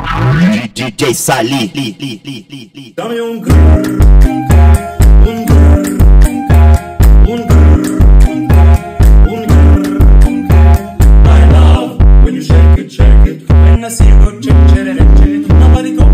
DJ Sali. Dame un grrr, un grrr, un grrr, un grrr. I love when you shake it, when I see you go check it. Nobody go